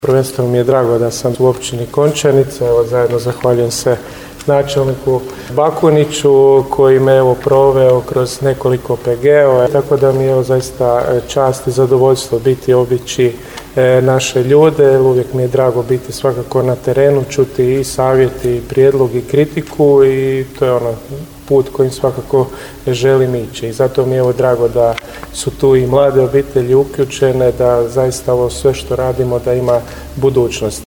Prvenstveno mi je drago da sam u općini Končanica, zajedno zahvaljujem se načelniku Bakuniću koji me proveo kroz nekoliko OPG-ova, tako da mi je zaista čast i zadovoljstvo biti obići naše ljude. Uvijek mi je drago biti svakako na terenu, čuti i savjeti, i prijedlog i kritiku i to je put kojim svakako želim ići. I zato mi je drago da su tu i mlade obitelji uključene, da zaista ovo sve što radimo da ima budućnost.